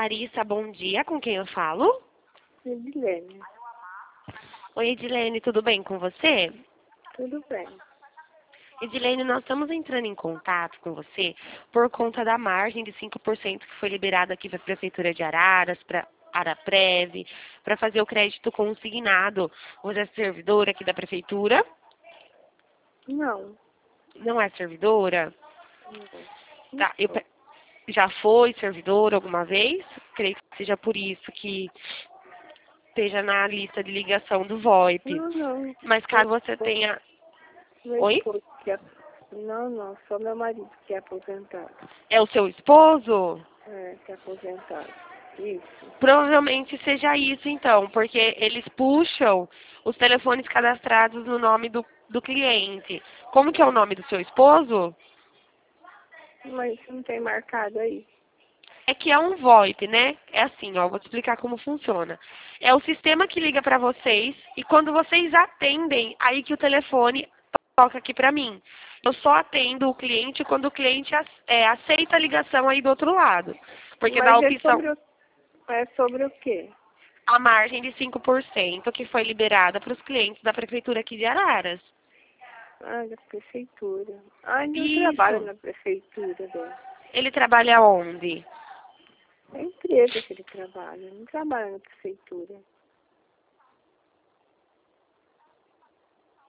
Larissa, bom dia. Com quem eu falo? Edilene, Oi, Edilene, tudo bem com você? tudo bem. Edilene, nós estamos entrando em contato com você por conta da margem de 5% que foi liberada aqui para a Prefeitura de Araras, para Araprev, para fazer o crédito consignado. Você é servidora aqui da Prefeitura? Não, Não é servidora? não Tá, sou. já foi servidora alguma vez? Creio que seja por isso que esteja na lista de ligação do VoIP. Não, Mas caso você tenha... meu Oi? esposo que é... Não, só meu marido que é aposentado. É o seu esposo? Que é aposentado. Isso. Provavelmente seja isso, então, porque eles puxam os telefones cadastrados no nome do cliente. Como que é o nome do seu esposo? Mas não tem marcado aí. É que é um VoIP, né? É assim, ó, vou te explicar como funciona. É o sistema que liga para vocês e quando vocês atendem, aí que o telefone toca aqui para mim. Eu só atendo o cliente quando o cliente aceita a ligação aí do outro lado. Porque dá a Mas opção, é sobre o quê? a margem de 5% que foi liberada para os clientes da Prefeitura aqui de Araras. Da prefeitura. Ele não trabalha Isso. na prefeitura, né? Ele trabalha onde? É a empresa que ele trabalha, não trabalha na prefeitura.